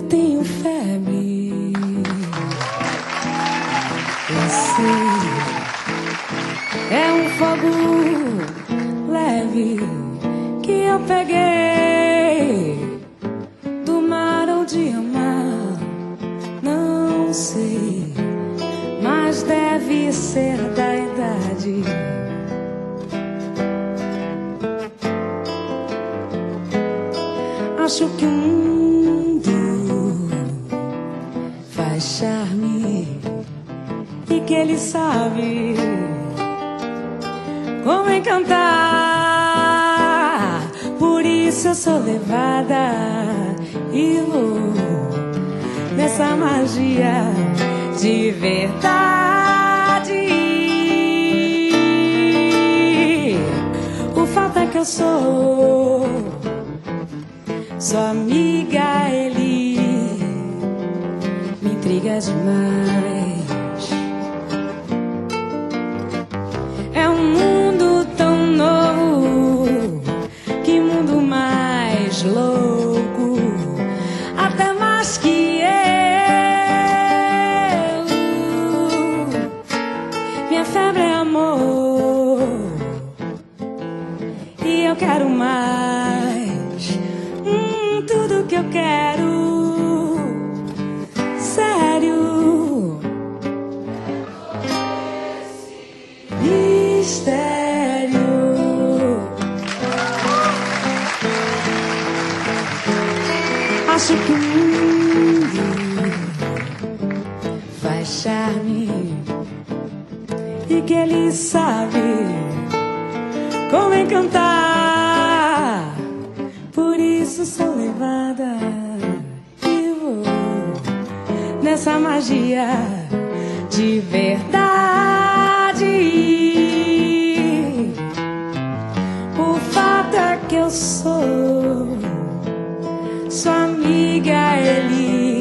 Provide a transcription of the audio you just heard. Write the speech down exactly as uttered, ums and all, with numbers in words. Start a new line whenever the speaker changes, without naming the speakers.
tenho febre. Eu sei, é um fogo leve que eu peguei do mar ou de amar, não sei, mas deve ser da idade. Acho que o mundo faz charme e que ele sabe como encantar. Por isso eu sou levada e vou nessa magia de verdade. O fato é que eu sou sua amiga, ele me intriga demais. É um mundo tão novo, que mundo mais louco, até mais que eu. Minha febre é amor e eu quero mais. Hum, tudo que eu quero, sério, mistério. Acho que o mundo faz charme e que ele sabe como encantar. Por isso sou levada e vou nessa magia de verdade. O fato é que eu sou sua amiga, ele